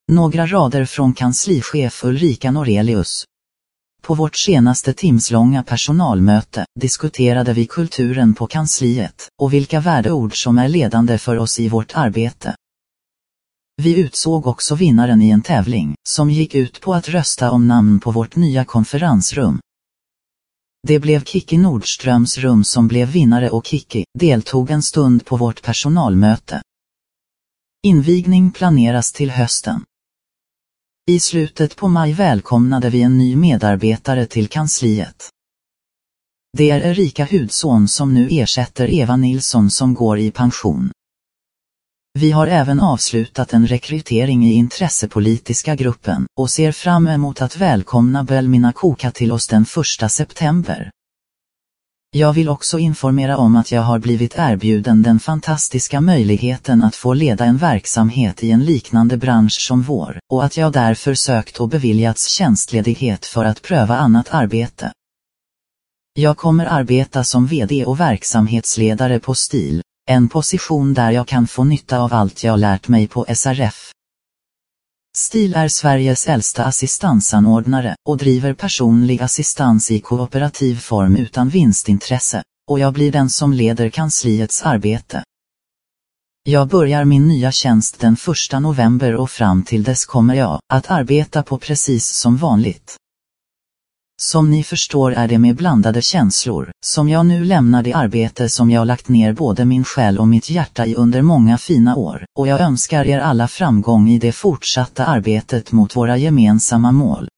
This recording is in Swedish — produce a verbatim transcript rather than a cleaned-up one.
Några rader från kanslichef Ulrika Norelius. På vårt senaste timslånga personalmöte diskuterade vi kulturen på kansliet och vilka värdeord som är ledande för oss i vårt arbete. Vi utsåg också vinnaren i en tävling som gick ut på att rösta om namn på vårt nya konferensrum. Det blev Kiki Nordströms rum som blev vinnare och Kiki deltog en stund på vårt personalmöte. Invigning planeras till hösten. I slutet på maj välkomnade vi en ny medarbetare till kansliet. Det är Erika Hudson som nu ersätter Eva Nilsson som går i pension. Vi har även avslutat en rekrytering i intressepolitiska gruppen och ser fram emot att välkomna Belmina Koka till oss den första september. Jag vill också informera om att jag har blivit erbjuden den fantastiska möjligheten att få leda en verksamhet i en liknande bransch som vår, och att jag därför sökt och beviljats tjänstledighet för att pröva annat arbete. Jag kommer arbeta som vd och verksamhetsledare på STIL, en position där jag kan få nytta av allt jag lärt mig på S R F. STIL är Sveriges äldsta assistansanordnare och driver personlig assistans i kooperativ form utan vinstintresse, och jag blir den som leder kansliets arbete. Jag börjar min nya tjänst den första november och fram till dess kommer jag att arbeta på precis som vanligt. Som ni förstår är det med blandade känslor som jag nu lämnar det arbete som jag lagt ner både min själ och mitt hjärta i under många fina år, och jag önskar er alla framgång i det fortsatta arbetet mot våra gemensamma mål.